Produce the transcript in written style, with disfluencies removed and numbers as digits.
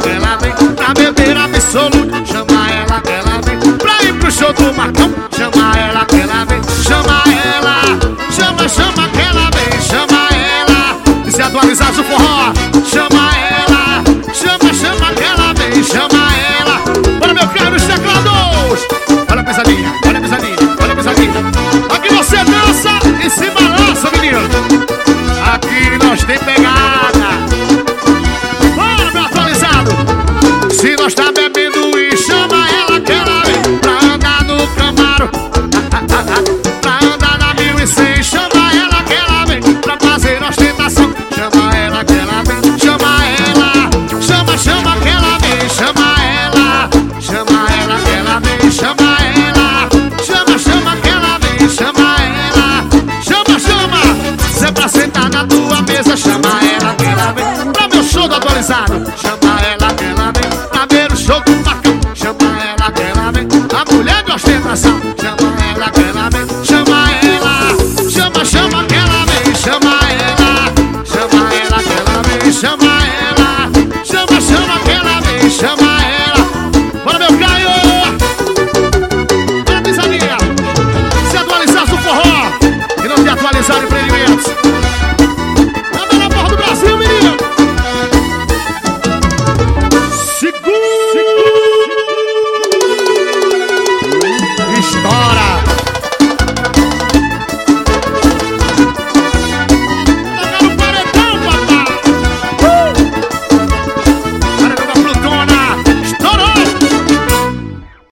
que ela vem. Pra beber absoluto, chama ela que ela vem. Pra ir pro show do Marcão, chama ela que ela vem. Chama ela, chama que ela vem. Chama ela, e se atualizasse o forró, chama ela, chama que ela vem. Chama ela, bora meu caro, os teclados. Olha a pisadinha, olha a pisadinha, olha a pisadinha. Aqui você dança e se balança, menino. Aqui nós tem pegada. Bora, meu atualizado. Se nós tá bebendo e chama ela que ela vem. Pra andar no Camaro, pra andar na 1100, chama ela que ela vem. Pra fazer ostentação, chama ela que ela vem. Chama ela, chama que ela vem. Chama ela que ela vem. Chama ela, chama que ela vem. Chama ela, chama. Se é pra sentar na tua mesa, chama ela que ela vem. Pra meu show do atualizado, chama ela que ela vem. Pra ver o show do Marcão, chama ela que ela vem. A mulher de ostentação, chama ela que ela vem. Chama ela, chama que ela vem. Chama ela que ela vem. Chama ela, chama que ela vem. Chama ela. Bora meu Caio! Bora pisadinha! Se atualizasse o forró e não te atualizaram em